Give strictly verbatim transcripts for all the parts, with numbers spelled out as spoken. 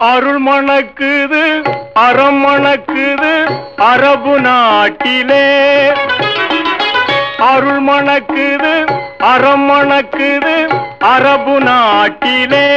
அருள் மணக்குது அறம் மணக்குது அரபு நாட்டிலே. அருள் மணக்குது அறம் மணக்குது அரபு நாட்டிலே.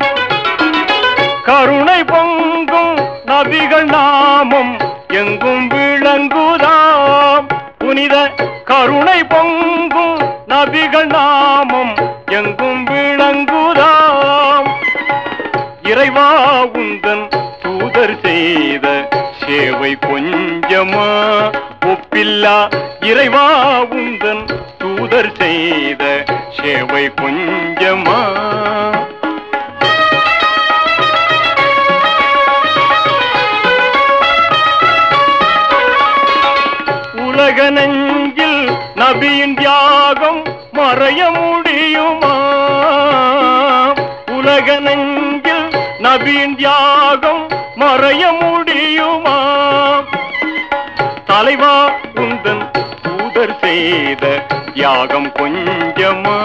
கருணை பொங்கும் நபிகள் நாமம் எங்கும் விளங்குதாம். புனித கருணை பொங்கும் நபிகள் நாமம் எங்கும் விளங்குதாம். இறைவா உந்தன் தூதர் செய்த சேவை கொஞ்சமா ஒப்பில்லா. இறைவா உந்தன் தூதர் செய்த சேவை கொஞ்சமா. உலக நெஞ்சில் நபியின் தியாகம் மறைய முடியுமா? உலக நெஞ்சில் நபியின் தியாகம் மறைய முடியுமா? தலைவா உந்தன் தூதர் செய்த தியாகம் கொஞ்சமா?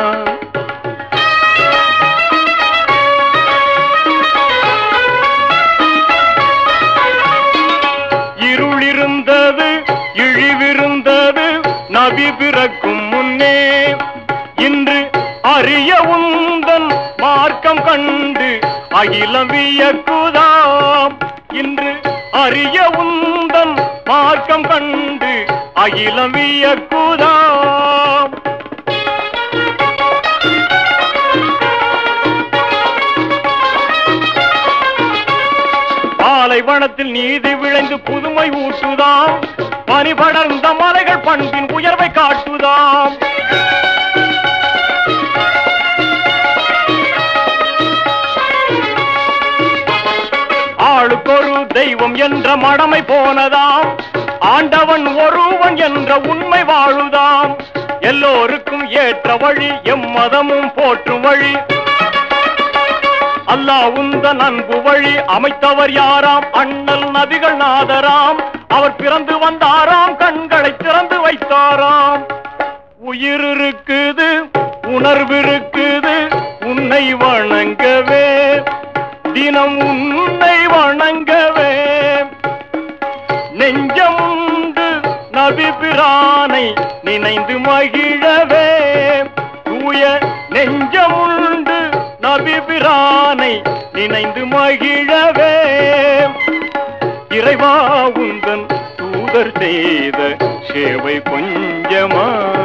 இருளிருந்தது இழிவிருந்தது நபி பிறக்கும் முன்னே. இன்று அறிய உந்தன் மார்க்கம் கண்டு அகிலம் வியக்குதாம். இன்று அறிய உந்தன் மார்க்கம் கண்டு அகிலம் வியக்குதாம். பாலைவனத்தில் நீதி விளைந்து புதுமை ஊட்டுதாம். பனி படர்ந்த மலைகள் பண்பின் உயர்வை காட்டுதாம். ஆளுக்கொரு தெய்வம் என்ற மடமை போனதாம். ஆண்டவன் ஒருவன் என்ற உண்மை வாழுதாம். எல்லோருக்கும் ஏற்ற வழி எம்மதமும் போற்றும் வழி. அல்லாஹ் உந்தன் அன்பு வழி அமைத்தவர் யாராம்? அண்ணல் நபிகள் நாதராம். அவர் பிறந்து வந்தாராம், கண்களை திறந்து வைத்தாராம். உயிர் இருக்குது உணர்வு இருக்குது உன்னை வணங்கவே, தினம் உன்னை வணங்கவே. நெஞ்சமுண்டு நபி பிரானை நினைந்து மகிழவே. தூய நெஞ்சமுண்டு நபி பிரானை நினைந்து மகிழவே. இறைவா உந்தன் தூதர் செய்த சேவை கொஞ்சமா?